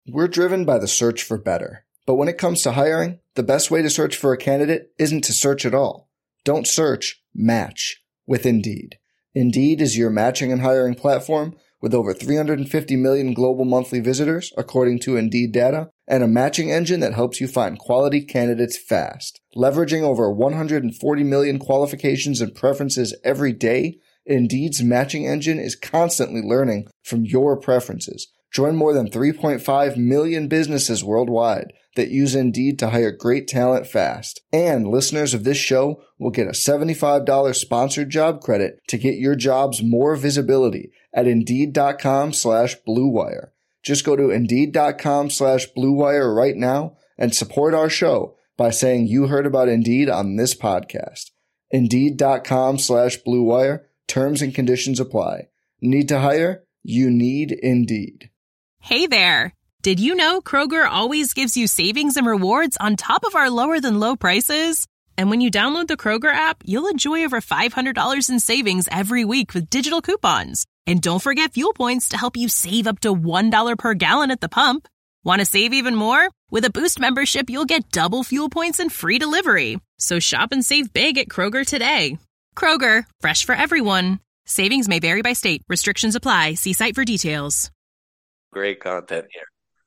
We're driven by the search for better. But when it comes to hiring, the best way to search for a candidate isn't to search at all. Don't search, match with Indeed. Indeed is your matching and hiring platform with over 350 million global monthly visitors, according to Indeed data, and a matching engine that helps you find quality candidates fast. Leveraging over 140 million qualifications and preferences every day, Indeed's matching engine is constantly learning from your preferences. Join more than 3.5 million businesses worldwide that use Indeed to hire great talent fast. And listeners of this show will get a $75 sponsored job credit to get your jobs more visibility at Indeed.com/Blue Wire. Just go to Indeed.com/Blue Wire right now and support our show by saying you heard about Indeed on this podcast. Indeed.com/Blue Wire. Terms and conditions apply. Need to hire? You need Indeed. Hey there! Did you know Kroger always gives you savings and rewards on top of our lower-than-low prices? And when you download the Kroger app, you'll enjoy over $500 in savings every week with digital coupons. And don't forget fuel points to help you save up to $1 per gallon at the pump. Want to save even more? With a Boost membership, you'll get double fuel points and free delivery. So shop and save big at Kroger today. Kroger, fresh for everyone. Savings may vary by state. Restrictions apply. See site for details. Great content here.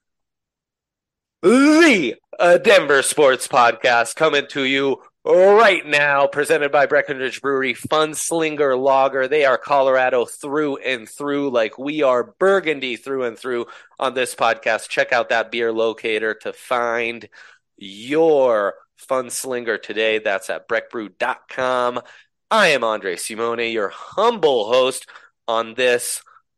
The Denver Sports Podcast coming to you right now, presented by Breckenridge Brewery, Funslinger Lager. They are Colorado through and through, like we are Burgundy through and through on this podcast. Check out that beer locator to find your Funslinger today. That's at breckbrew.com. I am Andre Simone, your humble host on this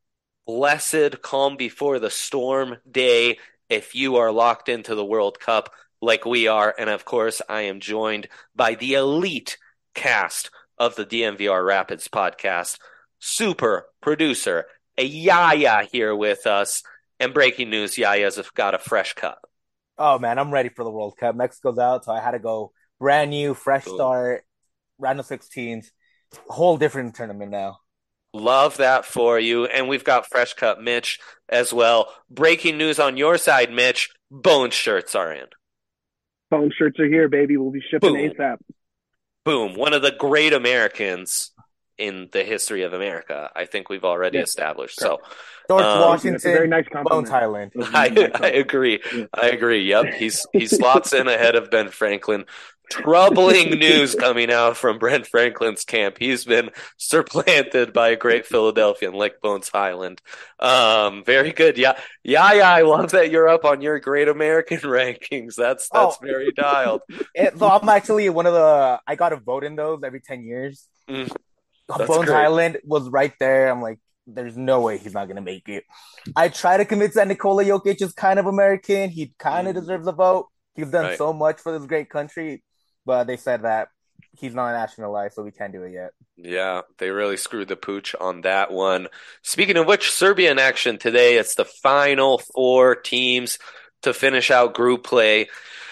blessed calm before the storm day if you are locked into the World Cup like we are. And of course, I am joined by the elite cast of the DNVR Rapids podcast. Super producer Yaya here with us. And breaking news, Yaya's got a fresh cut. Oh, man, I'm ready for the World Cup. Mexico's out, so I had to go brand new, fresh start, round of 16s. Whole different tournament now. Love that for you. And we've got fresh cut Mitch as well. Breaking news on your side, Mitch. Bone shirts are in. Bone shirts are here, baby. We'll be shipping Boom. ASAP. Boom. One of the great Americans in the history of America. I think we've already established. So George Washington, that's a very nice Bones compliment. Highland. I agree. I agree. Yep. He slots in ahead of Ben Franklin. Troubling news coming out from Brent Franklin's camp. He's been supplanted by a great Philadelphian like Bones Highland. Very good. Yeah. I love that you're up on your great American rankings. That's very dialed. So I'm actually one of the, I got to vote in those every 10 years. That's Bones great. Highland was right there. I'm like, there's no way he's not going to make it. I try to convince that Nikola Jokic is kind of American. He kind of deserves a vote. He's done so much for this great country. But they said that he's not nationalized, so we can't do it yet. Yeah, they really screwed the pooch on that one. Speaking of which, Serbia in action today. It's the final 4 teams to finish out group play.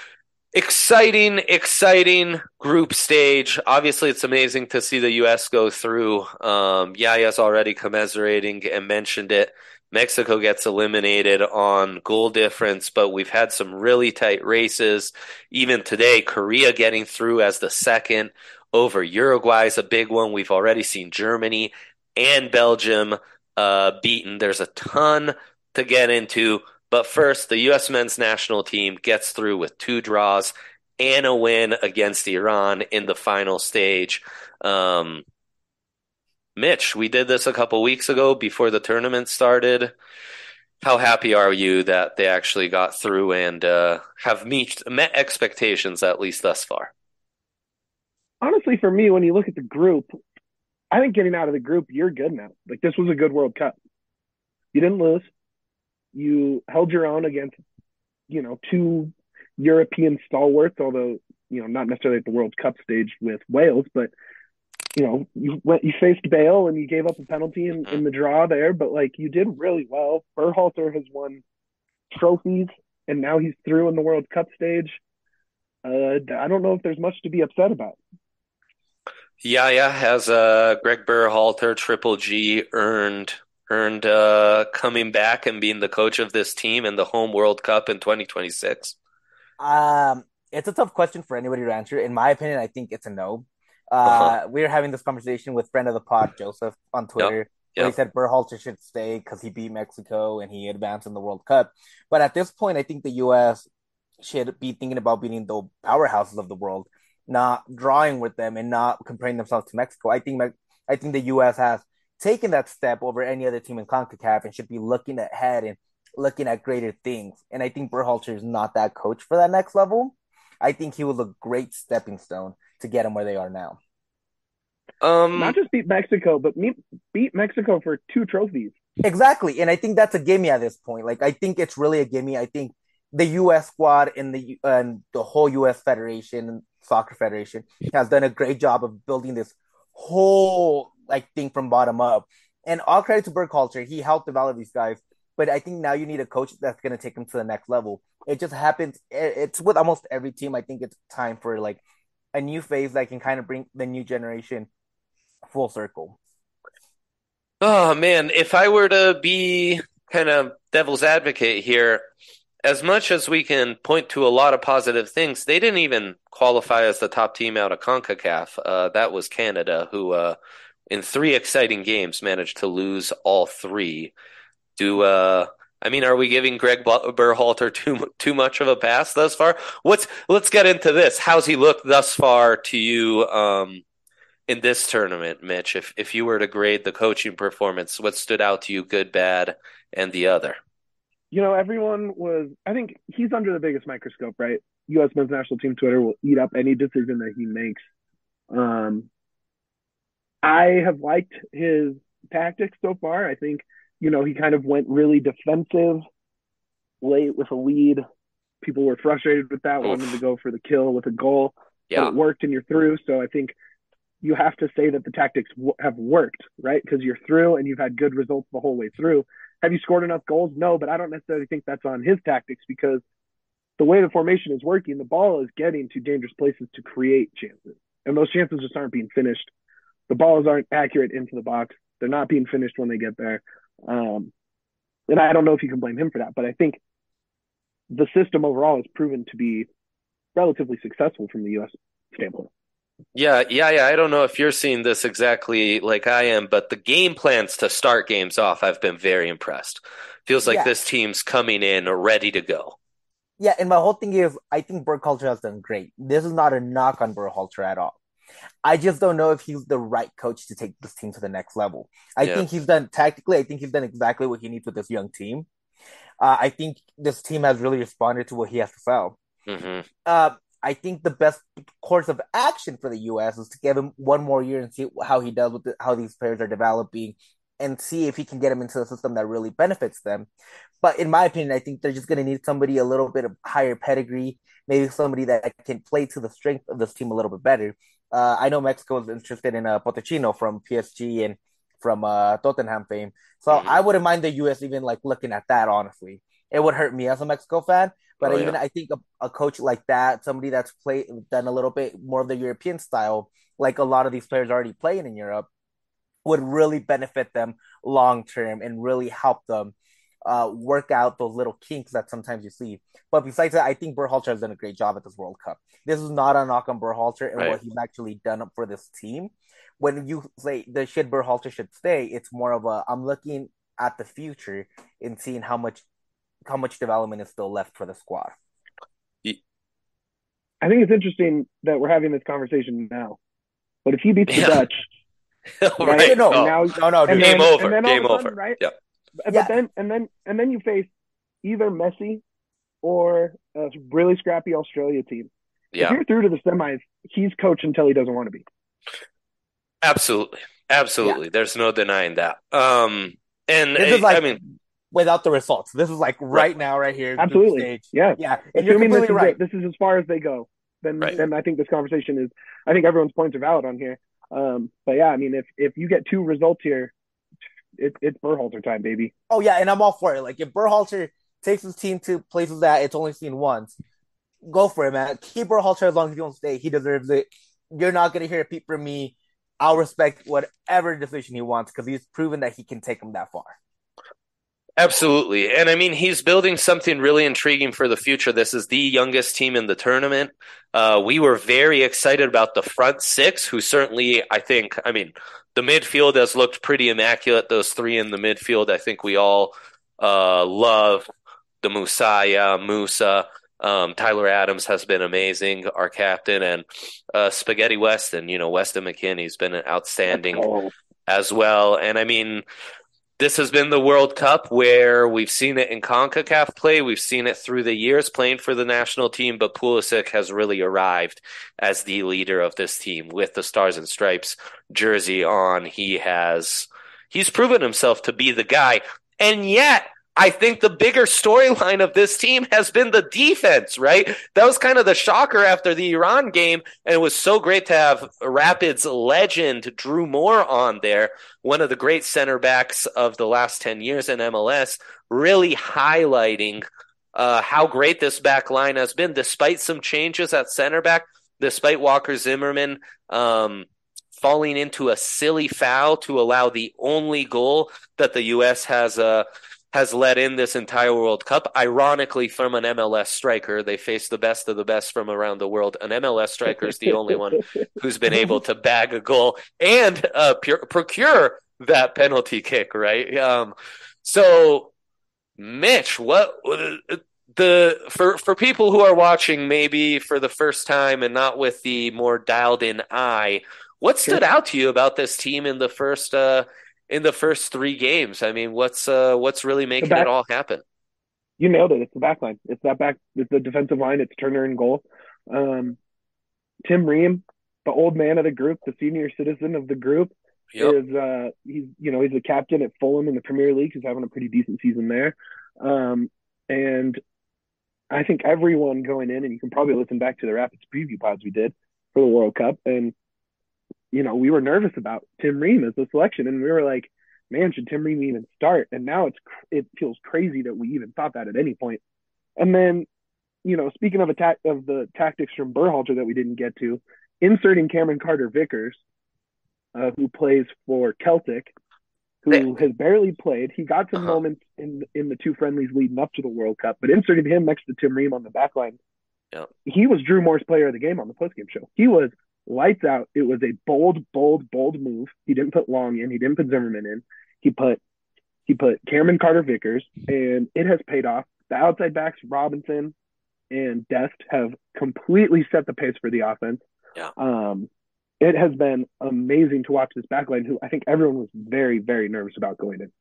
Exciting group stage. Obviously, it's amazing to see the U.S. go through. Yaya's already commiserating and mentioned it. Mexico gets eliminated on goal difference, but we've had some really tight races. Even today, Korea getting through as the second over Uruguay is a big one. We've already seen Germany and Belgium beaten. There's a ton to get into. But first, the U.S. men's national team gets through with 2 draws and a win against Iran in the final stage. Mitch, we did this a couple weeks ago before the tournament started. How happy are you that they actually got through and have met expectations, at least thus far? Honestly, for me, when you look at the group, I think getting out of the group, you're good now. Like, this was a good World Cup. You didn't lose. You held your own against, 2 European stalwarts, although, not necessarily at the World Cup stage with Wales, but you faced Bale and you gave up a penalty in the draw there, but you did really well. Berhalter has won trophies and now he's through in the World Cup stage. I don't know if there's much to be upset about. Yeah, has Greg Berhalter, Triple G, earned earned coming back and being the coach of this team in the home World Cup in 2026? It's a tough question for anybody to answer. In my opinion, I think it's a no. Uh-huh. We were having this conversation with friend of the pod, Joseph, on Yep. Twitter, where he Yep. said Berhalter should stay because he beat Mexico and he advanced in the World Cup. But at this point, I think the U.S. should be thinking about beating the powerhouses of the world, not drawing with them and not comparing themselves to Mexico. I think the U.S. has taken that step over any other team in CONCACAF and should be looking ahead and looking at greater things. And I think Berhalter is not that coach for that next level. I think he was a great stepping stone to get them where they are now. Not just beat Mexico, but beat Mexico for 2 trophies. Exactly. And I think that's a gimme at this point. Like, I think it's really a gimme. I think the U.S. squad and the whole U.S. Federation, Soccer Federation, has done a great job of building this whole like thing from bottom up. And all credit to Berhalter. He helped develop these guys. But I think now you need a coach that's going to take them to the next level. It just happens. It's with almost every team. I think it's time for like a new phase that can kind of bring the new generation full circle. Oh man, if I were to be kind of devil's advocate here, as much as we can point to a lot of positive things, they didn't even qualify as the top team out of CONCACAF. That was Canada, who in 3 exciting games managed to lose all 3. I mean, are we giving Greg Berhalter too much of a pass thus far? Let's get into this. How's he looked thus far to you in this tournament, Mitch? If you were to grade the coaching performance, what stood out to you, good, bad, and the other? I think he's under the biggest microscope, right? U.S. men's national team Twitter will eat up any decision that he makes. I have liked his tactics so far. I think, he kind of went really defensive late with a lead. People were frustrated with that, wanted to go for the kill with a goal. Yeah. But it worked and you're through. So I think you have to say that the tactics have worked, right? Because you're through and you've had good results the whole way through. Have you scored enough goals? No, but I don't necessarily think that's on his tactics because the way the formation is working, the ball is getting to dangerous places to create chances. And those chances just aren't being finished. The balls aren't accurate into the box. They're not being finished when they get there. And I don't know if you can blame him for that, but I think the system overall has proven to be relatively successful from the U.S. standpoint. Yeah. I don't know if you're seeing this exactly like I am, but the game plans to start games off, I've been very impressed. Feels like this team's coming in ready to go. Yeah, and my whole thing is, I think Berhalter has done great. This is not a knock on Berhalter at all. I just don't know if he's the right coach to take this team to the next level. I think he's done tactically. I think he's done exactly what he needs with this young team. I think this team has really responded to what he has to sell. Mm-hmm. I think the best course of action for the U.S. is to give him one more year and see how he does with how these players are developing and see if he can get them into a system that really benefits them. But in my opinion, I think they're just going to need somebody a little bit of higher pedigree, maybe somebody that can play to the strength of this team a little bit better. I know Mexico is interested in Pochettino from PSG and from Tottenham fame. So I wouldn't mind the U.S. even like looking at that, honestly. It would hurt me as a Mexico fan, but I think a coach like that, somebody that's done a little bit more of the European style, like a lot of these players already playing in Europe, would really benefit them long term and really help them work out those little kinks that sometimes you see. But besides that, I think Berhalter has done a great job at this World Cup. This is not a knock on Berhalter and what he's actually done for this team. When you say the shit Berhalter should stay, it's more of a I'm looking at the future and seeing how much development is still left for the squad. I think it's interesting that we're having this conversation now. But if he beats the Dutch, right? No, game over. Game over. Right? Yeah. But then you face either Messi or a really scrappy Australia team. Yeah. If you're through to the semis, he's coach until he doesn't want to be. Absolutely. Yeah. There's no denying that. And this is like, without the results. This is like right now, right here. Absolutely. Stage. Yeah. And you're completely right. This is as far as they go. Then I think this conversation is. I think everyone's points are valid on here. But yeah, I mean, if you get 2 results here, it's Berhalter time, baby. Oh yeah, and I'm all for it. Like if Berhalter takes his team to places that it's only seen once, go for it, man. Keep Berhalter as long as he don't stay. He deserves it. You're not gonna hear a peep from me I'll respect whatever decision he wants because he's proven that he can take him that far. Absolutely. And I mean, he's building something really intriguing for the future. This is the youngest team in the tournament. We were very excited about the front six, who certainly, I mean, the midfield has looked pretty immaculate. Those three in the midfield, I think we all love the Musa. Tyler Adams has been amazing, our captain, and Spaghetti Weston, Weston McKennie's been outstanding as well. And I mean, this has been the World Cup where we've seen it in CONCACAF play. We've seen it through the years playing for the national team, but Pulisic has really arrived as the leader of this team with the Stars and Stripes jersey on. He's proven himself to be the guy. And yet, I think the bigger storyline of this team has been the defense, right? That was kind of the shocker after the Iran game, and it was so great to have Rapids legend Drew Moore on there, one of the great center backs of the last 10 years in MLS, really highlighting how great this back line has been, despite some changes at center back, despite Walker Zimmerman falling into a silly foul to allow the only goal that the U.S. has let in this entire World Cup, ironically from an MLS striker. They face the best of the best from around the world. An MLS striker is the only one who's been able to bag a goal and procure that penalty kick, right? So, Mitch, for people who are watching maybe for the first time and not with the more dialed-in eye, what stood out to you about this team in the first 3 games? I mean, what's really making it all happen? You nailed it. It's the back line. It's the defensive line. It's Turner in goal. Tim Ream, the old man of the group, the senior citizen of the group, he's the captain at Fulham in the Premier League. He's having a pretty decent season there. And I think everyone going in, and you can probably listen back to the Rapids preview pods we did for the World Cup, and we were nervous about Tim Ream as a selection, and we were like, man, should Tim Ream even start? And now it feels crazy that we even thought that at any point. And then, speaking of the tactics from Berhalter that we didn't get to, inserting Cameron Carter-Vickers, who plays for Celtic, who has barely played. He got some moments in the 2 friendlies leading up to the World Cup, but inserting him next to Tim Ream on the back line, he was Drew Moore's player of the game on the postgame show. He was lights out. It was a bold move. He didn't put Long in. He didn't put Zimmerman in. He put Cameron Carter-Vickers, and it has paid off. The outside backs, Robinson and Dest, have completely set the pace for the offense. Yeah. It has been amazing to watch this backline, who I think everyone was very, very nervous about going in.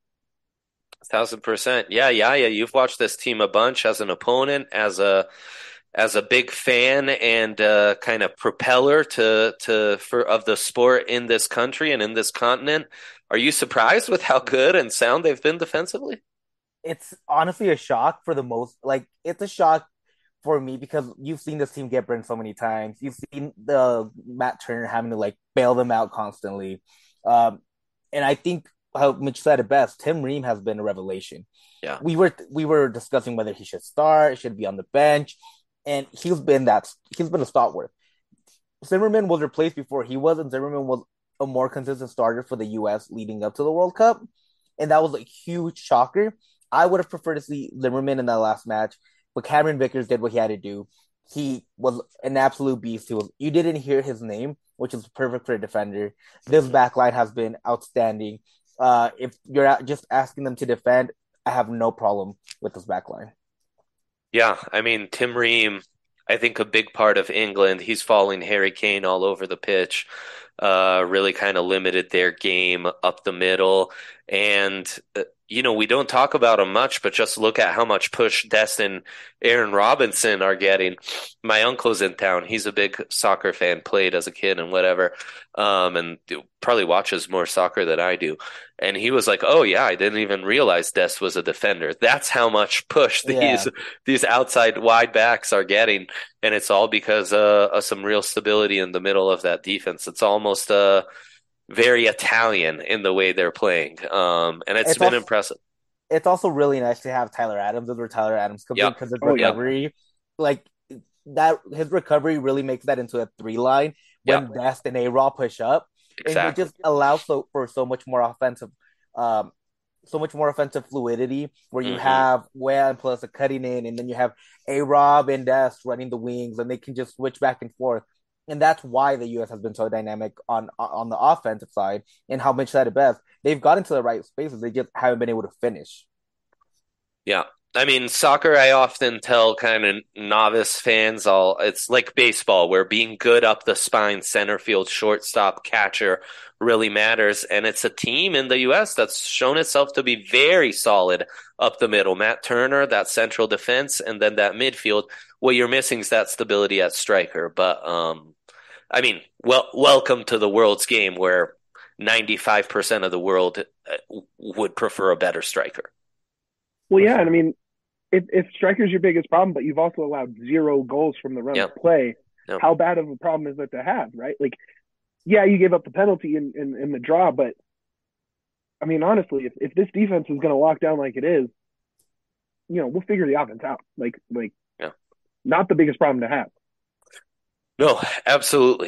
1,000%. Yeah. You've watched this team a bunch as an opponent, as a big fan and kind of propeller of the sport in this country and in this continent. Are you surprised with how good and sound they've been defensively? It's honestly a shock for the most. It's a shock for me because you've seen this team get burned so many times. You've seen the Matt Turner having to bail them out constantly. And I think how Mitch said it best, Tim Ream has been a revelation. Yeah. We were discussing whether he should start, should be on the bench. And he's been a stalwart. Zimmerman was replaced before he was, and Zimmerman was a more consistent starter for the U.S. leading up to the World Cup. And that was a huge shocker. I would have preferred to see Zimmerman in that last match, but Cameron Vickers did what he had to do. He was an absolute beast. You didn't hear his name, which is perfect for a defender. This backline has been outstanding. If you're just asking them to defend, I have no problem with this backline. Yeah, I mean, Tim Ream, I think a big part of England, he's following Harry Kane all over the pitch, really kind of limited their game up the middle. And, we don't talk about him much, but just look at how much push Dest and Aaron Robinson are getting. My uncle's in town. He's a big soccer fan, played as a kid and whatever, and probably watches more soccer than I do. And he was like, oh, yeah, I didn't even realize Dest was a defender. That's how much push these outside wide backs are getting. And it's all because of some real stability in the middle of that defense. It's almost very Italian in the way they're playing. And it's been impressive. It's also really nice to have Tyler Adams where Tyler Adams comes in because his recovery, his recovery really makes that into a 3 line when Dest and A-Raw push up. Exactly. And it just allows for so much more offensive fluidity, where you have Wham plus a cutting in, and then you have A-Rob and Dest running the wings, and they can just switch back and forth. And that's why the U.S. has been so dynamic on the offensive side. And how Mitch said it best, they've gotten to the right spaces, they just haven't been able to finish. Yeah. I mean, soccer, I often tell kind of novice fans, it's like baseball, where being good up the spine, center field, shortstop, catcher really matters. And it's a team in the U.S. that's shown itself to be very solid up the middle. Matt Turner, that central defense, and then that midfield. What you're missing is that stability at striker. But, I mean, welcome to the world's game, where 95% of the world would prefer a better striker. Well, yeah, and I mean, if striker's your biggest problem, but you've also allowed 0 goals from the run of play, how bad of a problem is that to have, right? Like, yeah, you gave up the penalty in the draw, but I mean, honestly, if this defense is going to lock down like it is, we'll figure the offense out. Like, not the biggest problem to have. No, absolutely.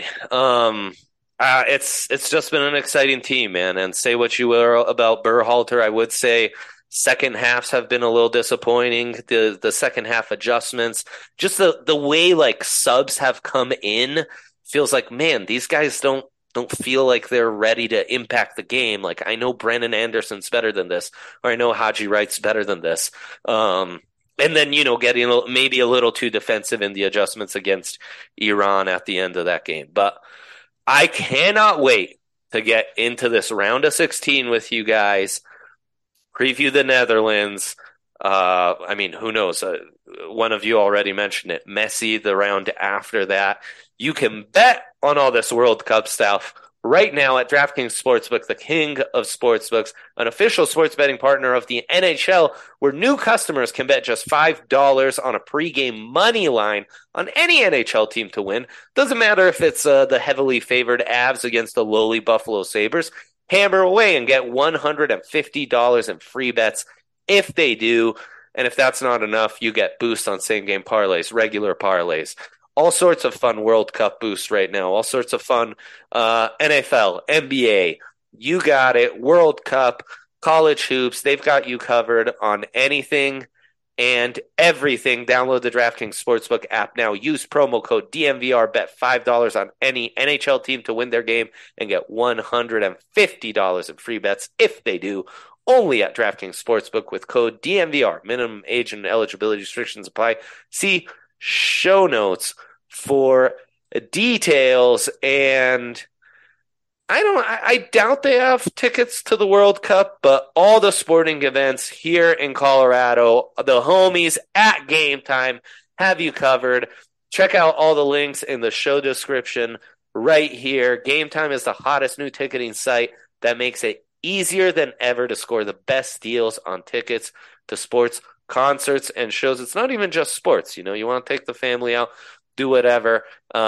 It's just been an exciting team, man. And say what you will about Berhalter, I would say second halves have been a little disappointing. The second half adjustments, just the way like subs have come in, feels like, man, these guys don't feel like they're ready to impact the game. Like, I know Brennan Anderson's better than this, or I know Haji Wright's better than this. And then, getting maybe a little too defensive in the adjustments against Iran at the end of that game. But I cannot wait to get into this round of 16 with you guys, preview the Netherlands. I mean, who knows? One of you already mentioned it. Messi, the round after that. You can bet on all this World Cup stuff right now at DraftKings Sportsbook, the king of sportsbooks, an official sports betting partner of the NHL, where new customers can bet just $5 on a pregame money line on any NHL team to win. Doesn't matter if it's the heavily favored Avs against the lowly Buffalo Sabres. Hammer away and get $150 in free bets if they do. And if that's not enough, you get boosts on same-game parlays, regular parlays. All sorts of fun World Cup boosts right now. All sorts of fun NFL, NBA. You got it. World Cup, college hoops. They've got you covered on anything and everything. Download the DraftKings Sportsbook app now. Use promo code DNVR. Bet $5 on any NHL team to win their game and get $150 in free bets if they do. Only at DraftKings Sportsbook with code DNVR. Minimum age and eligibility restrictions apply. See show notes for details. And I doubt they have tickets to the World Cup, but all the sporting events here in Colorado, the homies at Game Time have you covered. Check out all the links in the show description right here. Game Time is the hottest new ticketing site that makes it easier than ever to score the best deals on tickets to sports, concerts, and shows. It's not even just sports. You want to take the family out, do whatever.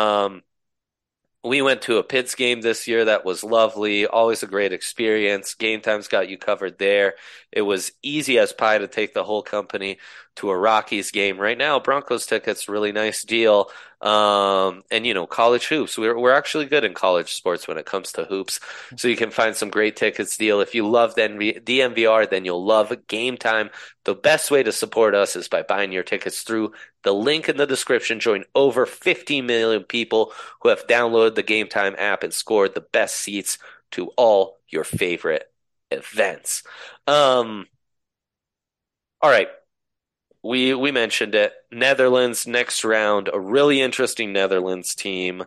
We went to a Pids game this year that was lovely. Always a great experience. Game Time's got you covered there. It was easy as pie to take the whole company to a Rockies game. Right now, Broncos tickets, really nice deal. And college hoops. We're actually good in college sports when it comes to hoops. So you can find some great tickets deal. If you love DNVR, then you'll love Game Time. The best way to support us is by buying your tickets through the link in the description. Join over 50 million people who have downloaded the Game Time app and scored the best seats to all your favorite events. All right. We mentioned it. Netherlands next round, a really interesting Netherlands team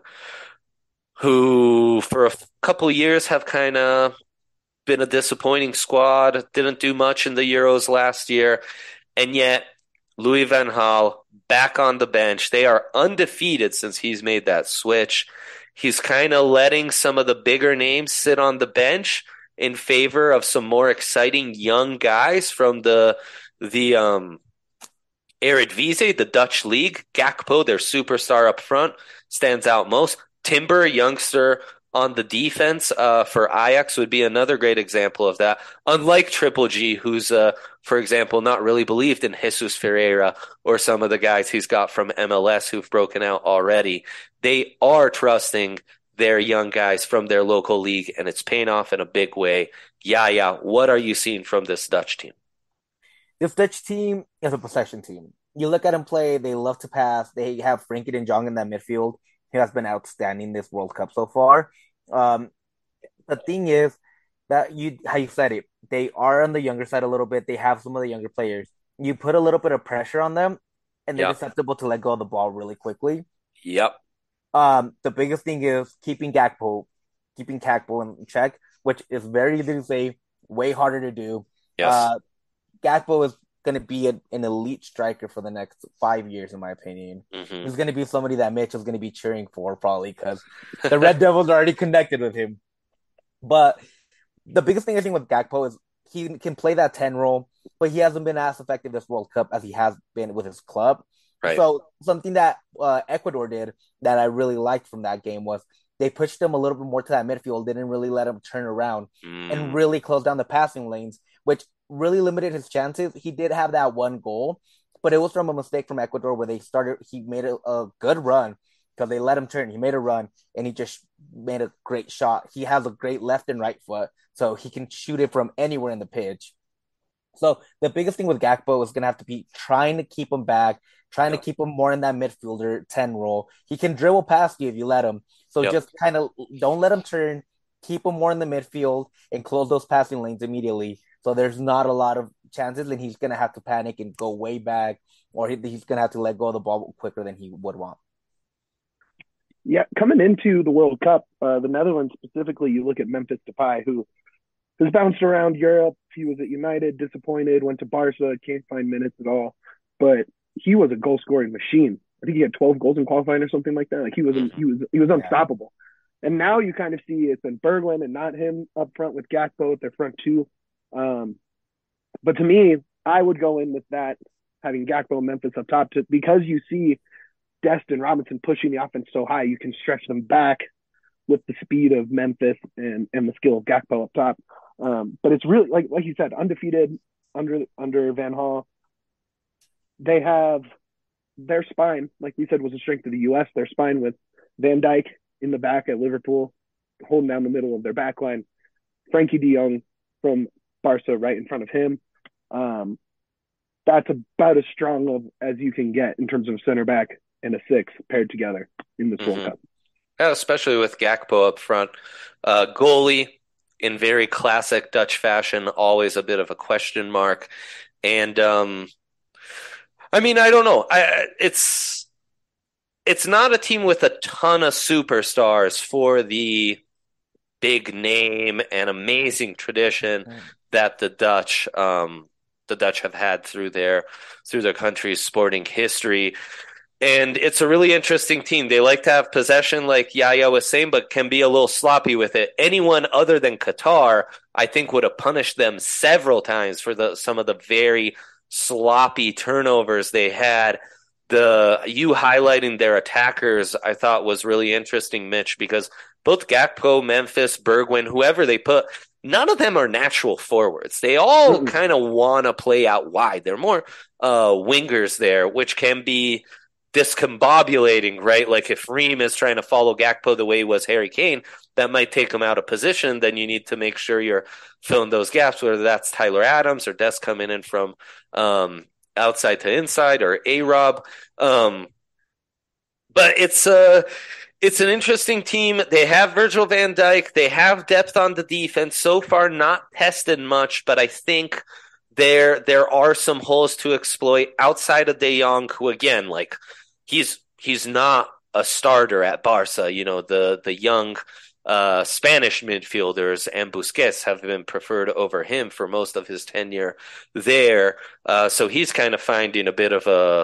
who for a couple years have kind of been a disappointing squad, didn't do much in the Euros last year, and yet Louis van Gaal back on the bench. They are undefeated since he's made that switch. He's kind of letting some of the bigger names sit on the bench in favor of some more exciting young guys from the Eredivisie, the Dutch league. Gakpo, their superstar up front, stands out most. Timber, youngster on the defense for Ajax, would be another great example of that. Unlike Triple G, who's, for example, not really believed in Jesus Ferreira or some of the guys he's got from MLS who've broken out already. They are trusting their young guys from their local league, and it's paying off in a big way. Yeah, what are you seeing from this Dutch team? This Dutch team is a possession team. You look at them play, they love to pass. They have Frenkie de Jong in that midfield. He has been outstanding this World Cup so far. The thing is that how you said it, they are on the younger side a little bit. They have some of the younger players. You put a little bit of pressure on them, and they're susceptible to let go of the ball really quickly. Yep. The biggest thing is keeping Gakpo in check, which is very easy to say, way harder to do. Yes. Gakpo is going to be an elite striker for the next 5 years, in my opinion. Mm-hmm. He's going to be somebody that Mitch is going to be cheering for, probably, because the Red Devils are already connected with him. But the biggest thing I think with Gakpo is he can play that 10 role, but he hasn't been as effective this World Cup as he has been with his club. Right. So something that Ecuador did that I really liked from that game was they pushed him a little bit more to that midfield, didn't really let him turn around and really close down the passing lanes, which really limited his chances. He did have that one goal, but it was from a mistake from Ecuador where he made a good run because they let him turn. He made a run and he just made a great shot. He has a great left and right foot, so he can shoot it from anywhere in the pitch. So the biggest thing with Gakpo is going to have to be trying to keep him back, trying to keep him more in that midfielder 10 role. He can dribble past you if you let him. So just kind of don't let him turn, keep him more in the midfield and close those passing lanes immediately. So there's not a lot of chances and he's going to have to panic and go way back, or he's going to have to let go of the ball quicker than he would want. Yeah, coming into the World Cup, the Netherlands specifically, you look at Memphis Depay, who has bounced around Europe. He was at United, disappointed, went to Barca, can't find minutes at all. But he was a goal-scoring machine. I think he had 12 goals in qualifying or something like that. Like he was unstoppable. And now you kind of see it's been Bergwijn and not him up front with Gakpo at their front two. But to me, I would go in with that, having Gakpo and Memphis up top, because you see Dest and Robinson pushing the offense so high, you can stretch them back with the speed of Memphis and the skill of Gakpo up top. But it's really, like you said, undefeated under Van Gaal. They have their spine, like we said, was a strength of the U.S. Their spine with Van Dijk in the back at Liverpool, holding down the middle of their back line. Frenkie de Jong from Barca right in front of him. That's about as strong as you can get in terms of center back and a six paired together in this World Cup. Yeah, especially with Gakpo up front. Goalie, in very classic Dutch fashion, always a bit of a question mark. And I mean, I don't know. It's not a team with a ton of superstars for the big name and amazing tradition that the Dutch have had through their country's sporting history. And it's a really interesting team. They like to have possession, like Yaya was saying, but can be a little sloppy with it. Anyone other than Qatar, I think, would have punished them several times for some of the very sloppy turnovers they had. You highlighting their attackers, I thought was really interesting, Mitch, because both Gakpo, Memphis, Bergwijn, whoever they put, none of them are natural forwards. They all kind of want to play out wide. They're more wingers there, which can be discombobulating, right? Like if Ream is trying to follow Gakpo the way he was Harry Kane, that might take him out of position. Then you need to make sure you're filling those gaps, whether that's Tyler Adams or Des coming in from outside to inside, or A-Rob. But it's an interesting team. They have Virgil van Dijk. They have depth on the defense. So far, not tested much, but I think there are some holes to exploit outside of De Jong, who again, like he's not a starter at Barca. You know, the young Spanish midfielders and Busquets have been preferred over him for most of his tenure there. So he's kind of finding a bit of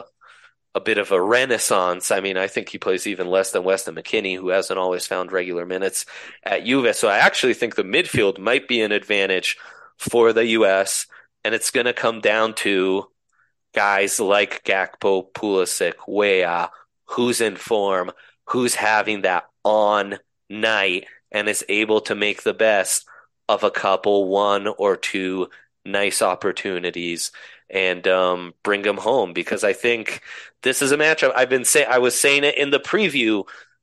a renaissance. I mean, I think he plays even less than Weston McKennie, who hasn't always found regular minutes at Juve. So I actually think the midfield might be an advantage for the U.S., and it's going to come down to guys like Gakpo, Pulisic, Weah, who's in form, who's having that on night and is able to make the best of a couple, one or two nice opportunities and bring them home. Because I think this is a matchup. I was saying it in the preview.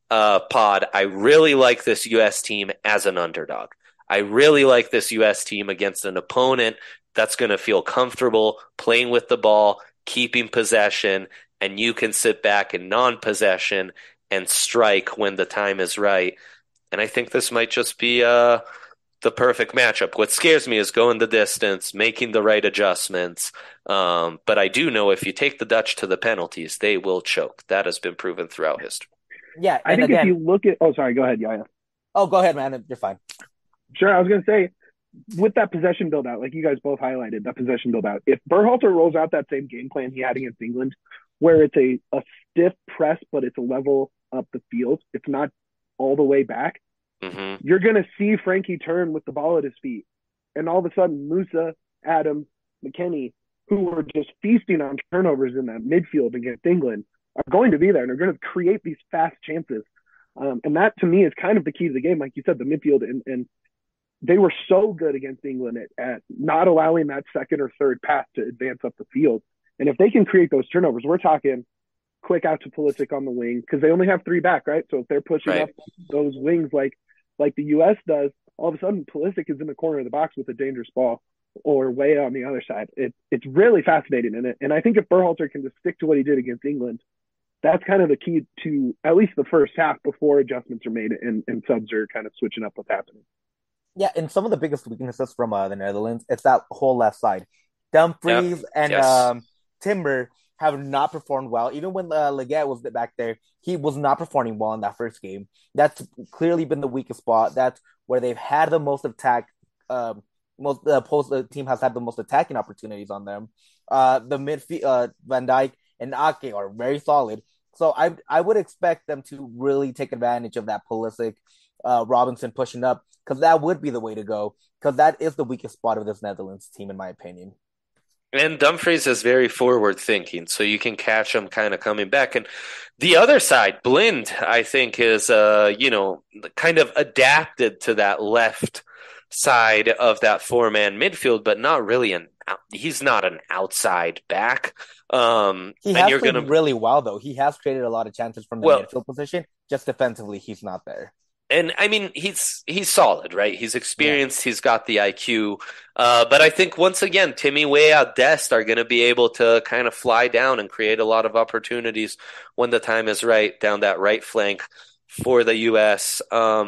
pod, I really like this U.S. team as an underdog. I really like this U.S. team against an opponent that's going to feel comfortable playing with the ball, keeping possession, and you can sit back in non-possession and strike when the time is right. And I think this might just be the perfect matchup. What scares me is going the distance, making the right adjustments. But I do know if you take the Dutch to the penalties, they will choke. That has been proven throughout history. Yeah, I think if you look at, oh, sorry, go ahead, Yaya. Oh, go ahead, man. You're fine. Sure, I was going to say, with that possession build out, like you guys both highlighted, that possession build out, if Berhalter rolls out that same game plan he had against England, where it's a stiff press, but it's a level up the field, it's not all the way back, you're going to see Frankie turn with the ball at his feet. And all of a sudden, Musa, Adams, McKennie, who were just feasting on turnovers in that midfield against England, are going to be there and are going to create these fast chances. And that, to me, is kind of the key to the game. Like you said, the midfield, and they were so good against England at not allowing that second or third pass to advance up the field. And if they can create those turnovers, we're talking quick out to Pulisic on the wing, because they only have three back, right? So if they're pushing up those wings like the U.S. does, all of a sudden Pulisic is in the corner of the box with a dangerous ball, or way on the other side. It's really fascinating in it. And I think if Berhalter can just stick to what he did against England, that's kind of the key to at least the first half before adjustments are made and subs are kind of switching up what's happening. Yeah, and some of the biggest weaknesses from the Netherlands, it's that whole left side. Dumfries and Timber have not performed well. Even when Leggett was back there, he was not performing well in that first game. That's clearly been the weakest spot. That's where they've had the most attack. The team has had the most attacking opportunities on them. The midfield, Van Dijk and Ake are very solid. So I would expect them to really take advantage of that Pulisic, Robinson pushing up, because that would be the way to go, because that is the weakest spot of this Netherlands team, in my opinion. And Dumfries is very forward thinking, so you can catch him kind of coming back. And the other side, Blind, I think, is kind of adapted to that left side of that four-man midfield, but not really he's not an outside back. He has played really well, though. He has created a lot of chances from the midfield position. Just defensively, he's not there. And I mean, he's solid, right? He's experienced. Yeah. He's got the IQ. But I think once again, Timmy Weah, Dest are going to be able to kind of fly down and create a lot of opportunities when the time is right down that right flank for the U.S.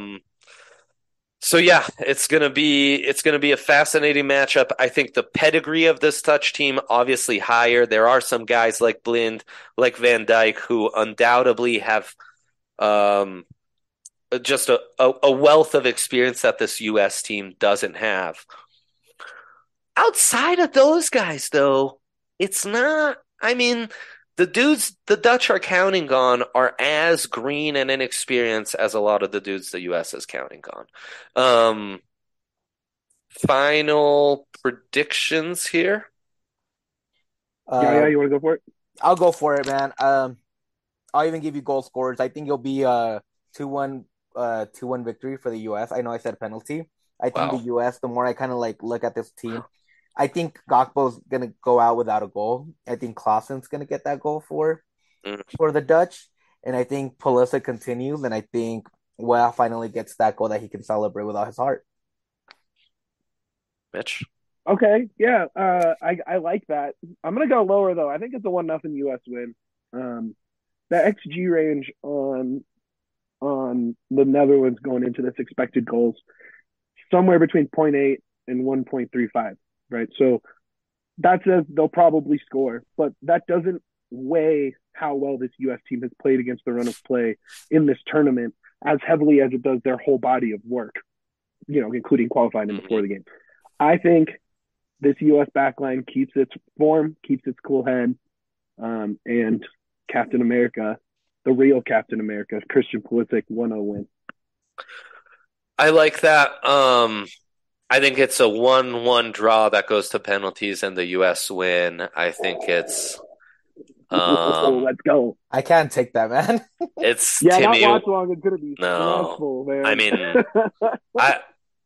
So yeah, it's gonna be a fascinating matchup. I think the pedigree of this Dutch team obviously higher. There are some guys like Blind, like Van Dijk, who undoubtedly have just a wealth of experience that this U.S. team doesn't have. Outside of those guys, though, it's not. I mean, the dudes the Dutch are counting on are as green and inexperienced as a lot of the dudes the U.S. is counting on. Final predictions here? Yeah, you want to go for it? I'll go for it, man. I'll even give you goal scorers. I think it'll be 2-1 victory for the U.S. I know I said penalty. I think the U.S., the more I kind of look at this team, I think Gakpo's going to go out without a goal. I think Klaasen's going to get that goal for the Dutch. And I think Pulisic continues. And I think Weah finally gets that goal that he can celebrate with all his heart. Mitch? Okay, yeah. I like that. I'm going to go lower, though. I think it's a 1-0 U.S. win. The XG range on the Netherlands going into this expected goals, somewhere between 0.8 and 1.35. Right, so that says they'll probably score, but that doesn't weigh how well this U.S. team has played against the run of play in this tournament as heavily as it does their whole body of work, including qualifying and before the game. I think this U.S. backline keeps its form, keeps its cool head, and Captain America, the real Captain America, Christian Pulisic, 1-0 win. I like that. I think it's a 1-1 draw that goes to penalties and the U.S. win. I think it's let's go. I can't take that, man. It's Timmy. Not watch long. It's gonna be stressful, man. I mean,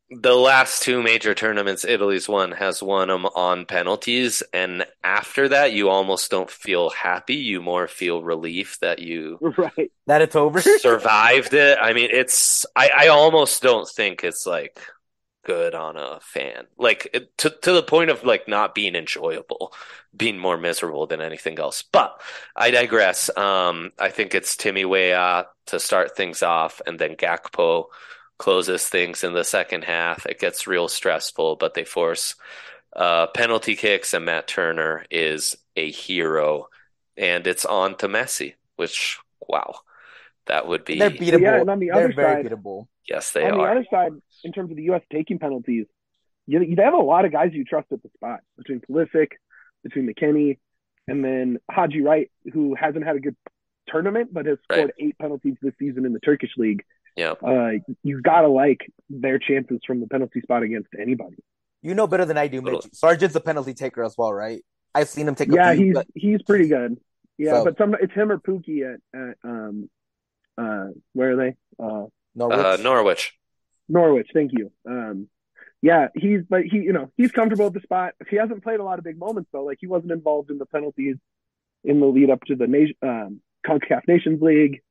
the last two major tournaments Italy's won has won them on penalties, and after that, you almost don't feel happy. You more feel relief that you Right. That it's over. survived it. I mean, I almost don't think it's like good on a fan, like to the point of like not being enjoyable, being more miserable than anything else. But I digress. I think it's Timmy Weah to start things off, and then Gakpo closes things in the second half. It gets real stressful, but they force penalty kicks, and Matt Turner is a hero, and it's on to Messi, which, wow, that would be. They're beatable. Yeah, and on the other very side, beatable. Yes, they on the are. other side, in terms of the U.S. taking penalties, they have a lot of guys you trust at the spot, between Pulisic, between McKennie, and then Haji Wright, who hasn't had a good tournament, but has scored 8 penalties this season in the Turkish league. Yeah. You gotta like their chances from the penalty spot against anybody. You know better than I do, Mitch. Sargent's a penalty taker as well, right? I've seen him take. Yeah, a few, he's pretty good. Yeah, So- but it's him or Pookie at where are they? Norwich. Norwich. Thank you. Yeah, he's comfortable at the spot. He hasn't played a lot of big moments though. Like he wasn't involved in the penalties in the lead up to the CONCACAF Nations League.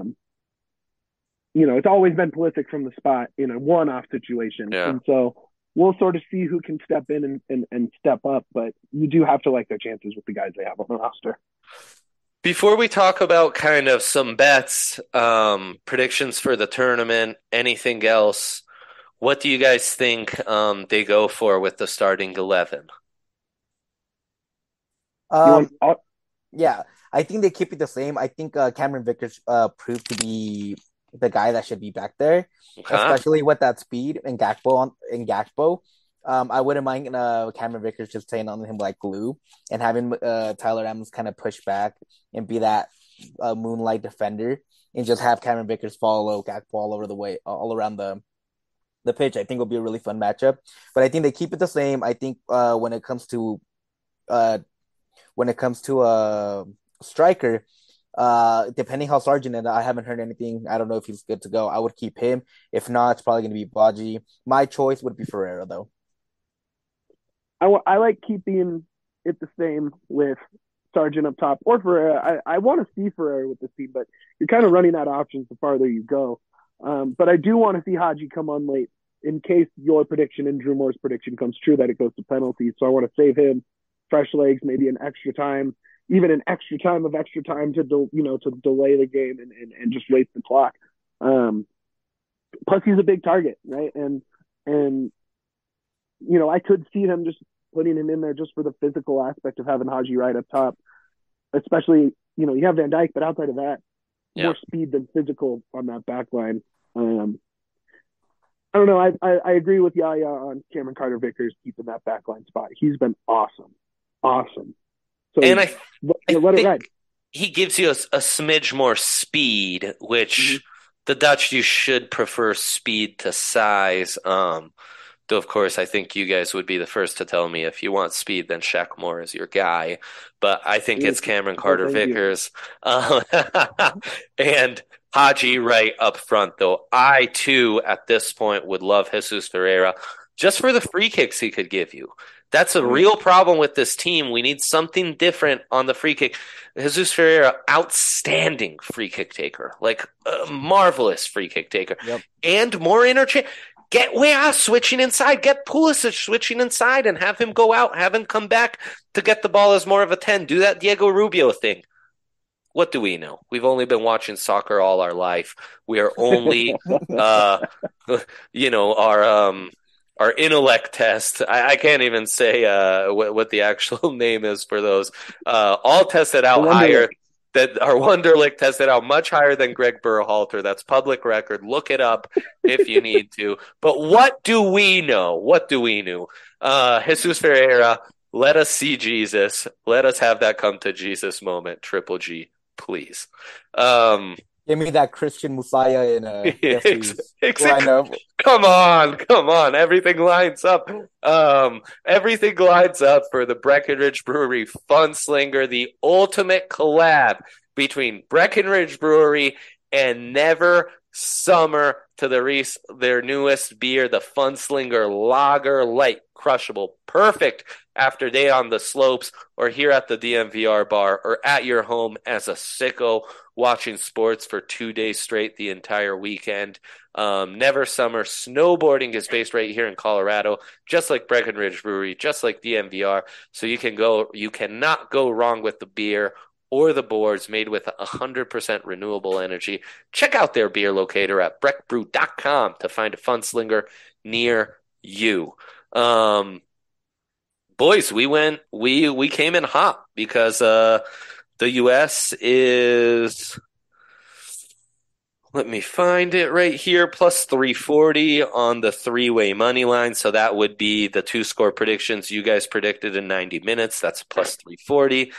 It's always been Pulisic from the spot in a one-off situation. Yeah. And so we'll sort of see who can step in and step up, but you do have to like their chances with the guys they have on the roster. Before we talk about kind of some bets, predictions for the tournament, anything else, what do you guys think they go for with the starting 11? Yeah, I think they keep it the same. I think Cameron Vickers proved to be the guy that should be back there, especially with that speed and Gakpo. I wouldn't mind Cameron Vickers just staying on him like glue and having Tyler Adams kind of push back and be that moonlight defender and just have Cameron Vickers follow Gakpo all around the pitch. I think it'll be a really fun matchup. But I think they keep it the same. I think when it comes to a striker, depending how Sargent, and I haven't heard anything, I don't know if he's good to go. I would keep him. If not, it's probably going to be Baji. My choice would be Ferreira, though. I like keeping it the same with Sargent up top or Ferreira. I want to see Ferreira with this team, but you're kind of running out of options the farther you go. But I do want to see Haji come on late in case your prediction and Drew Moore's prediction comes true that it goes to penalties. So I want to save him fresh legs, maybe an extra time, even an extra time to delay the game and just waste the clock. Plus he's a big target, right? And I could see them just putting him in there just for the physical aspect of having Haji right up top, especially, you have Van Dijk, but outside of that, more speed than physical on that back line. I don't know. I agree with Yaya on Cameron Carter-Vickers keeping that back line spot. He's been awesome. So And I let it ride. He gives you a smidge more speed, which the Dutch, you should prefer speed to size. Though, of course, I think you guys would be the first to tell me if you want speed, then Shaq Moore is your guy. But I think it's Cameron Carter-Vickers and Haji right up front, though. I, too, at this point, would love Jesus Ferreira just for the free kicks he could give you. That's a real problem with this team. We need something different on the free kick. Jesus Ferreira, outstanding free kick taker, like a marvelous free kick taker, and more interchange. Get Weah switching inside, get Pulisic switching inside, and have him go out, have him come back to get the ball as more of a 10. Do that Diego Rubio thing. What do we know? We've only been watching soccer all our life. We are only, our intellect test. I can't even say what the actual name is for those. All tested out higher. That our Wonderlic tested out much higher than Greg Berhalter. That's public record. Look it up if you need to. But what do we know? What do we know? Jesus Ferreira, let us see Jesus. Let us have that come to Jesus moment. Triple G, please. Give me that Christian Messiah in a lineup. Come on. Everything lines up. Everything lines up for the Breckenridge Brewery Fun Slinger, the ultimate collab between Breckenridge Brewery and Never summer to their newest beer, the Funslinger Lager Light, crushable, perfect after day on the slopes or here at the DMVR bar or at your home as a sicko watching sports for 2 days straight the entire weekend. Never Summer Snowboarding is based right here in Colorado, just like Breckenridge Brewery, just like DMVR. So you cannot go wrong with the beer or the boards made with 100% renewable energy. Check out their beer locator at breckbrew.com to find a Funslinger near you. Boys, we came in hot because the US is, let me find it right here, plus 340 on the three-way money line. So that would be the two score predictions you guys predicted in 90 minutes. That's plus 340.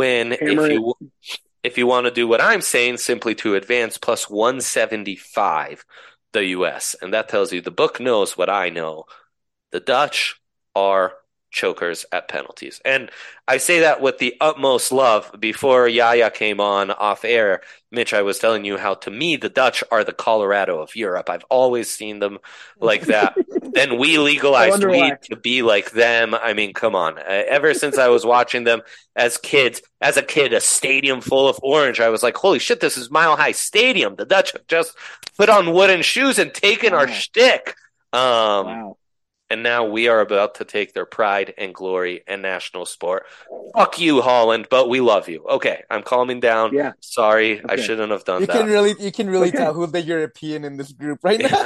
If you want to do what I'm saying, simply to advance, plus 175 the US. And that tells you the book knows what I know. The Dutch are chokers at penalties. And I say that with the utmost love. Before Yaya came on off air, Mitch, I was telling you how, to me, the Dutch are the Colorado of Europe. I've always seen them like that. Then we legalized weed to be like them. I mean, come on. Ever since I was watching them as a kid, a stadium full of orange, I was like, holy shit, this is Mile High Stadium. The Dutch have just put on wooden shoes and taken our shtick. Wow. And now we are about to take their pride and glory and national sport. Fuck you, Holland, but we love you. Okay, I'm calming down. Yeah. Sorry, I shouldn't have done that. You can really tell who's the European in this group right now.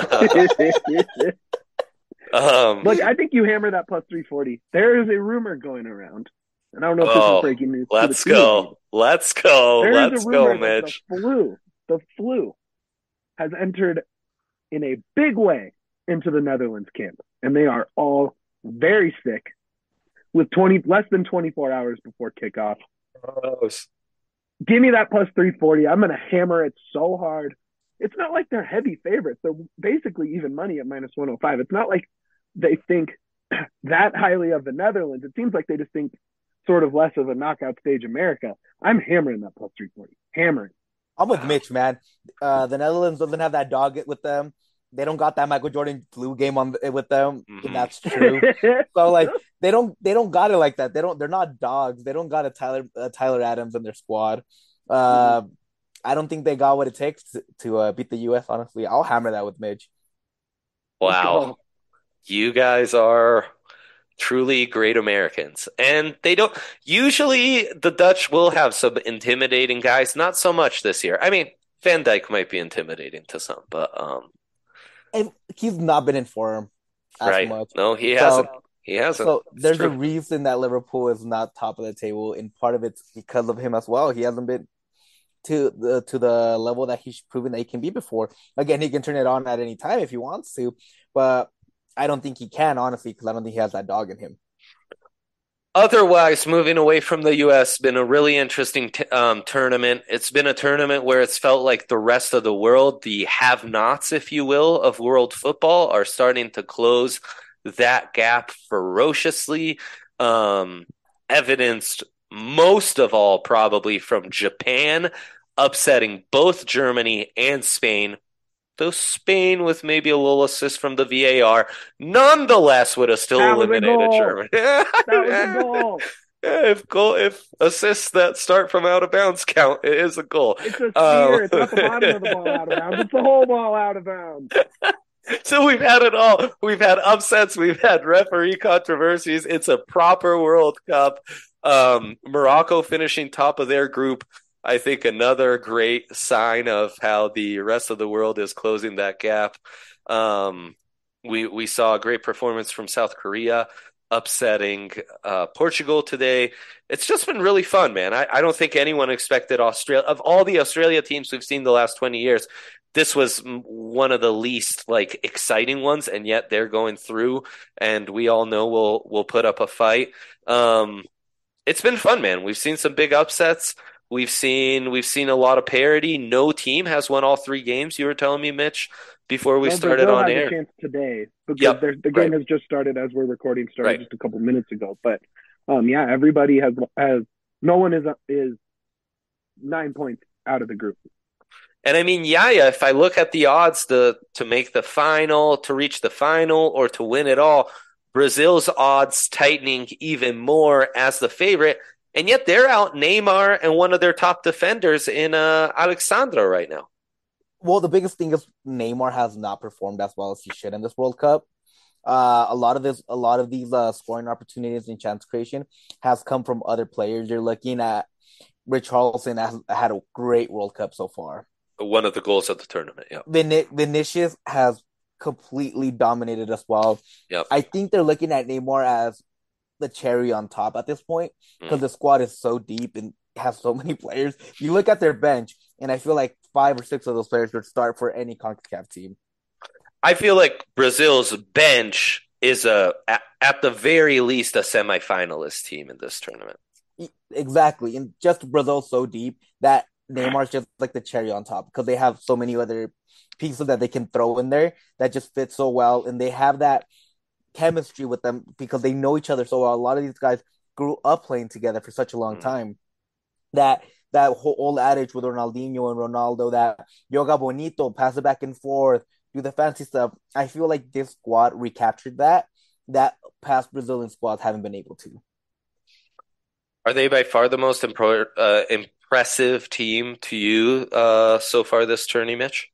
Look, I think you hammer that plus 340. There is a rumor going around, and I don't know if this is breaking news. Let's go, Mitch. The flu has entered in a big way into the Netherlands camp, and they are all very sick with less than 24 hours before kickoff. Gross. Give me that plus 340. I'm going to hammer it so hard. It's not like they're heavy favorites. They're basically even money at minus 105. It's not like they think that highly of the Netherlands. It seems like they just think sort of less of a knockout stage America. I'm hammering that plus 340. Hammering. I'm with Mitch, man. The Netherlands doesn't have that dog with them. They don't got that Michael Jordan flu game with them. Mm-hmm. That's true. So like they don't got it like that. They're not dogs. They don't got a Tyler Adams in their squad. I don't think they got what it takes to beat the US. Honestly, I'll hammer that with Mitch. Wow, you guys are truly great Americans, and they don't usually. The Dutch will have some intimidating guys. Not so much this year. I mean, Van Dijk might be intimidating to some, but and he's not been in form as much. No, he hasn't. He hasn't. So there's a reason that Liverpool is not top of the table, and part of it's because of him as well. He hasn't been to the level that he's proven that he can be before. Again, he can turn it on at any time if he wants to, but I don't think he can, honestly, because I don't think he has that dog in him. Otherwise, moving away from the U.S., been a really interesting tournament. It's been a tournament where it's felt like the rest of the world, the have-nots, if you will, of world football, are starting to close that gap ferociously. Evidenced most of all probably from Japan upsetting both Germany and Spain. Though Spain, with maybe a little assist from the VAR, nonetheless would have still eliminated Germany. That was a goal. If assists that start from out of bounds count, it is a goal. It's a spear. It's not the bottom of the ball out of bounds. It's the whole ball out of bounds. So we've had it all. We've had upsets. We've had referee controversies. It's a proper World Cup. Morocco finishing top of their group. I think another great sign of how the rest of the world is closing that gap. We saw a great performance from South Korea upsetting Portugal today. It's just been really fun, man. I don't think anyone expected Australia. Of all the Australia teams we've seen the last 20 years, this was one of the least exciting ones, and yet they're going through, and we all know we'll put up a fight. It's been fun, man. We've seen some big upsets. We've seen a lot of parity. No team has won all 3 games. You were telling me, Mitch, before we started on air. Brazil has a chance today because the game has just started as we're recording. Just a couple minutes ago. But everybody has. No one is 9 points out of the group. And I mean, Yaya, if I look at the odds to make the final, to reach the final, or to win it all, Brazil's odds tightening even more as the favorite. And yet they're out Neymar and one of their top defenders in Alexandra right now. Well, the biggest thing is Neymar has not performed as well as he should in this World Cup. A lot of these scoring opportunities and chance creation has come from other players. You're looking at Richarlison has had a great World Cup so far. One of the goals of the tournament, yeah. Vinicius has completely dominated as well. Yep. I think they're looking at Neymar as the cherry on top at this point because the squad is so deep and has so many players. You look at their bench, and I feel like 5 or 6 of those players would start for any CONCACAF team. I feel like Brazil's bench is at the very least a semifinalist team in this tournament. Exactly, and just Brazil's so deep that Neymar's just like the cherry on top because they have so many other pieces that they can throw in there that just fit so well, and they have that chemistry with them because they know each other so well. A lot of these guys grew up playing together for such a long time that whole old adage with Ronaldinho and Ronaldo that yoga bonito, pass it back and forth, do the fancy stuff. I feel like this squad recaptured that past Brazilian squads haven't been able to. Are they by far the most impressive team to you so far this tourney, Mitch?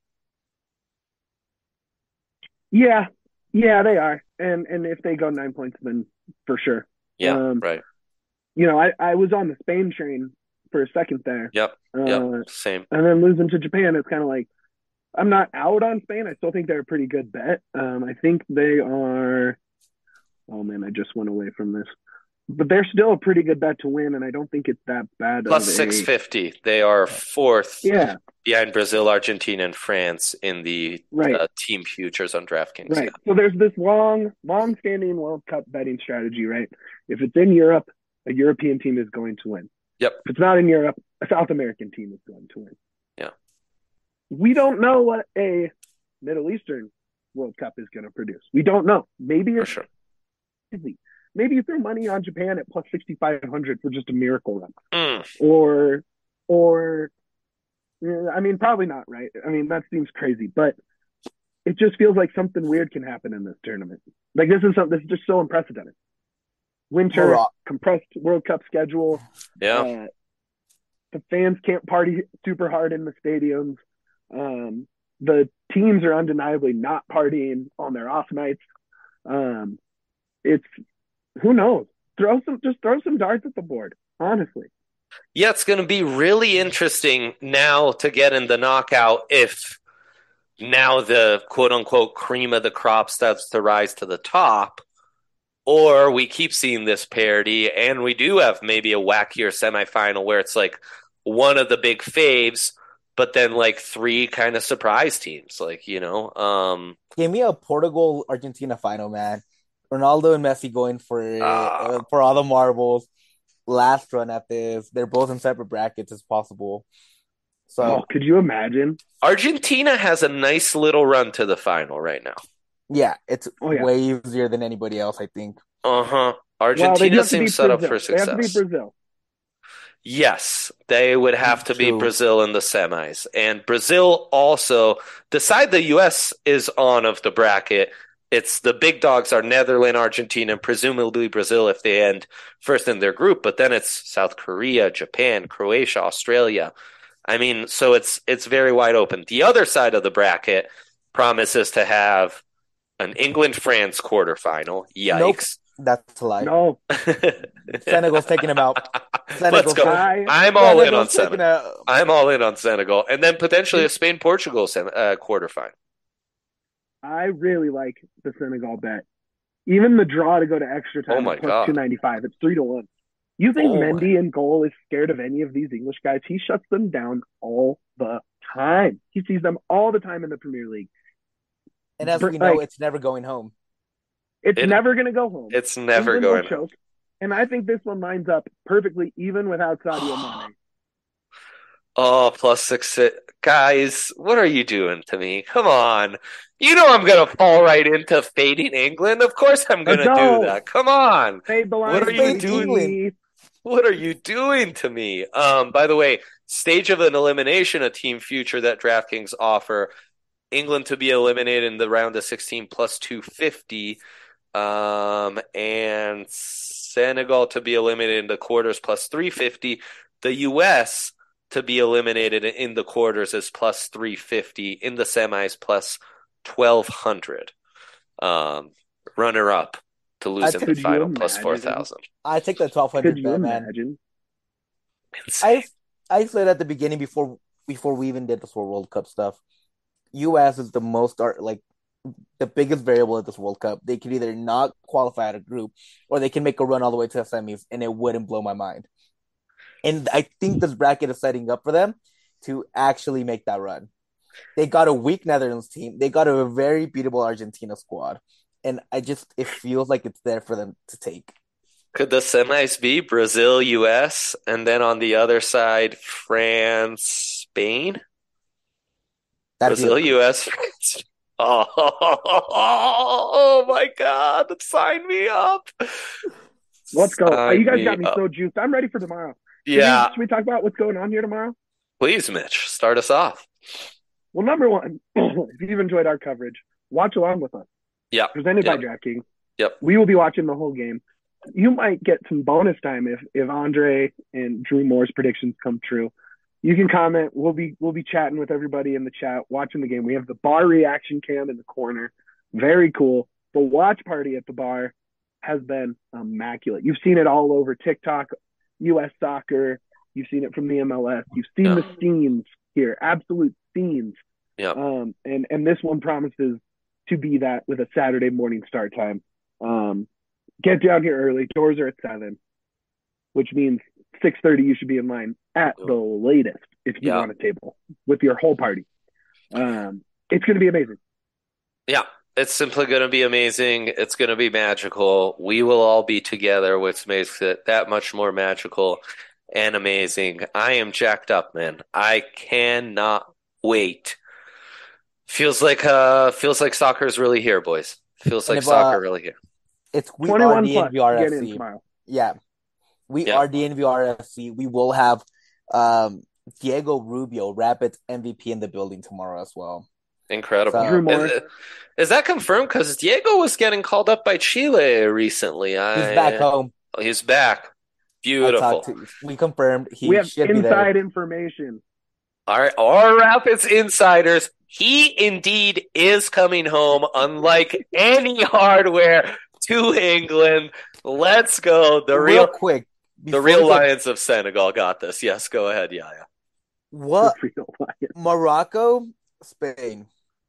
Yeah, they are. And if they go 9 points, then for sure. Yeah, right. You know, I was on the Spain train for a second there. Yep, same. And then losing to Japan, it's kind of like, I'm not out on Spain. I still think they're a pretty good bet. I think they are, oh man, I just went away from this. But they're still a pretty good bet to win, and I don't think it's that bad. Plus 650. They are fourth behind Brazil, Argentina, and France in the team futures on DraftKings. Right. So there's this long-standing World Cup betting strategy, right? If it's in Europe, a European team is going to win. Yep. If it's not in Europe, a South American team is going to win. Yeah. We don't know what a Middle Eastern World Cup is going to produce. We don't know. Maybe it's crazy. Maybe you throw money on Japan at plus 6,500 for just a miracle run. Or, I mean, probably not, right? I mean, that seems crazy, but it just feels like something weird can happen in this tournament. Like this is just so unprecedented. Winter, compressed World Cup schedule. Yeah. The fans can't party super hard in the stadiums. The teams are undeniably not partying on their off nights. It's, who knows? Just throw some darts at the board, honestly. Yeah, it's going to be really interesting now to get in the knockout if now the quote-unquote cream of the crop starts to rise to the top, or we keep seeing this parity and we do have maybe a wackier semifinal where it's like one of the big faves, but then like 3 kind of surprise teams. Like, you know. Give me a Portugal-Argentina final, man. Ronaldo and Messi going for all the marbles. Last run at this. They're both in separate brackets as possible. So could you imagine? Argentina has a nice little run to the final right now. Yeah, it's way easier than anybody else, I think. Argentina seems set up for success. They have to beat Brazil. Yes, they would have to beat Brazil in the semis. And Brazil also, the side the U.S. is on of the bracket, it's the big dogs are Netherlands, Argentina, and presumably Brazil if they end first in their group. But then it's South Korea, Japan, Croatia, Australia. I mean, so it's very wide open. The other side of the bracket promises to have an England-France quarterfinal. Yikes. Nope. That's a lie. No. Senegal's taking him out. Let's go. I'm all in on Senegal. I'm all in on Senegal. And then potentially a Spain-Portugal quarterfinal. I really like the Senegal bet. Even the draw to go to extra time plus 295. It's 3-1. You think Mendy in goal is scared of any of these English guys? He shuts them down all the time. He sees them all the time in the Premier League. And as we know, it's never going home. It's never going to go home. It's never going home. And I think this one lines up perfectly even without Sadio Mane. Oh, plus 6. Guys, what are you doing to me? Come on. You know I'm going to fall right into fading England. Of course I'm going to do that. Come on. Fade the line. What are you doing? What are you doing to me? By the way, stage of an elimination, a team future that DraftKings offer. England to be eliminated in the round of 16 plus 250. And Senegal to be eliminated in the quarters plus 350. The U.S. to be eliminated in the quarters is plus 350. In the semis plus 1,200. Runner up to lose in the final plus 4,000. I take the 1,200 bet, man. Imagine? I said at the beginning before we even did this World Cup stuff, U.S. is the most the biggest variable at this World Cup. They could either not qualify at a group, or they can make a run all the way to the semis, and it wouldn't blow my mind. And I think this bracket is setting up for them to actually make that run. They got a weak Netherlands team. They got a very beatable Argentina squad. And it feels like it's there for them to take. Could the semis be Brazil, US, and then on the other side, France, Spain? Brazil, US, France. Oh my God. Sign me up. Let's go. You guys got me so juiced. I'm ready for tomorrow. Yeah. Should we talk about what's going on here tomorrow? Please, Mitch. Start us off. Well, number one, if you've enjoyed our coverage, watch along with us. Yeah. Presented by DraftKings. Yep. We will be watching the whole game. You might get some bonus time if Andre and Drew Moore's predictions come true. You can comment. We'll be chatting with everybody in the chat, watching the game. We have the bar reaction cam in the corner. Very cool. The watch party at the bar has been immaculate. You've seen it all over TikTok, U.S. soccer. You've seen it from the MLS. You've seen the scenes here, absolute scenes. Yeah. And this one promises to be that with a Saturday morning start time. Get down here early. Doors are at 7, which means 6:30 you should be in line at the latest if you want a table with your whole party. It's going to be amazing. Yeah, it's simply going to be amazing. It's going to be magical. We will all be together, which makes it that much more magical and amazing. I am jacked up, man. I cannot wait. Feels like soccer is really here, boys. Feels like soccer really here. We are DNVR. Yeah. We are DNVR FC. We will have Diego Rubio, Rapids MVP, in the building tomorrow as well. Incredible. Is that confirmed? Because Diego was getting called up by Chile recently. He's back home. He's back. Beautiful. We confirmed. We have inside information. All right, our Rapids insiders. He indeed is coming home, unlike any hardware to England. Let's go. The real Lions of Senegal got this. Yes, go ahead, Yaya. What? Morocco, Spain.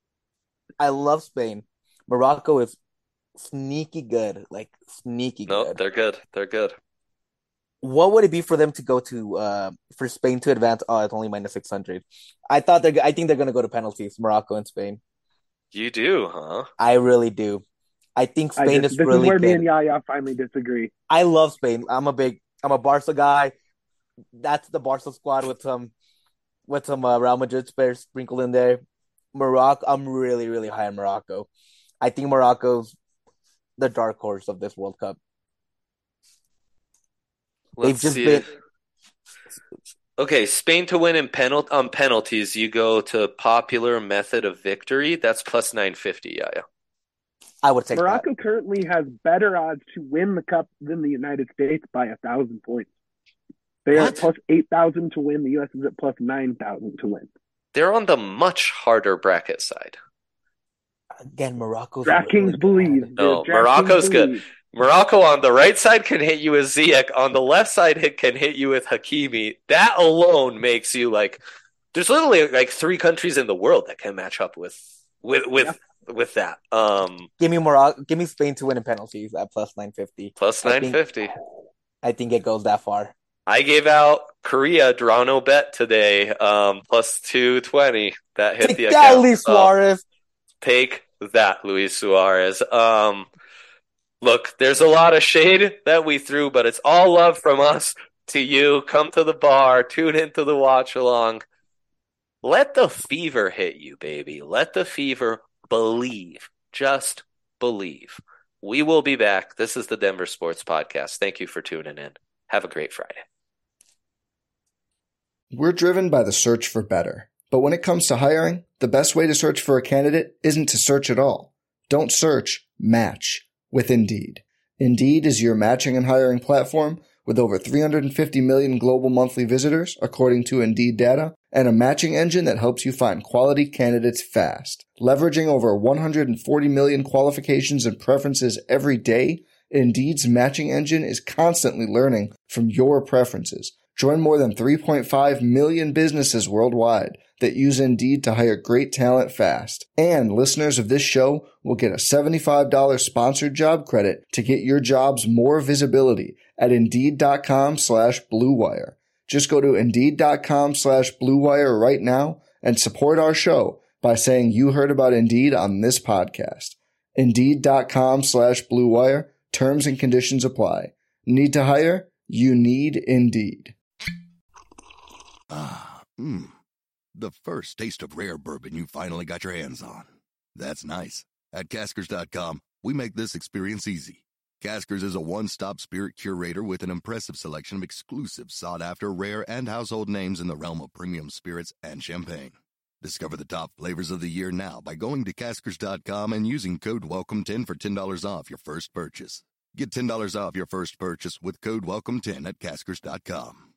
I love Spain. Morocco is sneaky good. Like, sneaky good. No, they're good. They're good. What would it be for them to go to for Spain to advance? Oh, it's only minus 600. I think they're gonna go to penalties, Morocco and Spain. You do, huh? I really do. I think Spain is really good. This is where me and Yaya finally disagree. I love Spain. I'm a Barca guy. That's the Barca squad with some Real Madrid players sprinkled in there. Morocco, I'm really, really high on Morocco. I think Morocco's the dark horse of this World Cup. They've just been okay. Spain to win in penalties. You go to popular method of victory. That's plus 950. Yeah. I would take Morocco that. Currently has better odds to win the cup than the United States by 1,000 points. They are plus 8,000 to win. The U.S. is at plus 9,000 to win. They're on the much harder bracket side. Again, Morocco's DraftKings believe. No, Morocco's good. Morocco on the right side can hit you with Ziyech. On the left side, it can hit you with Hakimi. That alone makes you like. There's literally like 3 countries in the world that can match up with that. Give me Spain to win in penalties at plus 950. Plus 950. I think it goes that far. I gave out Korea draw no bet today. Plus 220. That hit the account. Luis Suarez. Take that, Luis Suarez. Look, there's a lot of shade that we threw, but it's all love from us to you. Come to the bar, tune into the watch along. Let the fever hit you, baby. Let the fever believe. Just believe. We will be back. This is the Denver Sports Podcast. Thank you for tuning in. Have a great Friday. We're driven by the search for better. But when it comes to hiring, the best way to search for a candidate isn't to search at all. Don't search, match with Indeed. Indeed is your matching and hiring platform with over 350 million global monthly visitors, according to Indeed data, and a matching engine that helps you find quality candidates fast. Leveraging over 140 million qualifications and preferences every day, Indeed's matching engine is constantly learning from your preferences. Join more than 3.5 million businesses worldwide that use Indeed to hire great talent fast. And listeners of this show will get a $75 sponsored job credit to get your jobs more visibility at Indeed.com/Blue Wire. Just go to Indeed.com/Blue Wire right now and support our show by saying you heard about Indeed on this podcast. Indeed.com/Blue Wire. Terms and conditions apply. Need to hire? You need Indeed. The first taste of rare bourbon you finally got your hands on. That's nice. At Caskers.com, we make this experience easy. Caskers is a one-stop spirit curator with an impressive selection of exclusive, sought-after, rare, and household names in the realm of premium spirits and champagne. Discover the top flavors of the year now by going to Caskers.com and using code WELCOME10 for $10 off your first purchase. Get $10 off your first purchase with code WELCOME10 at Caskers.com.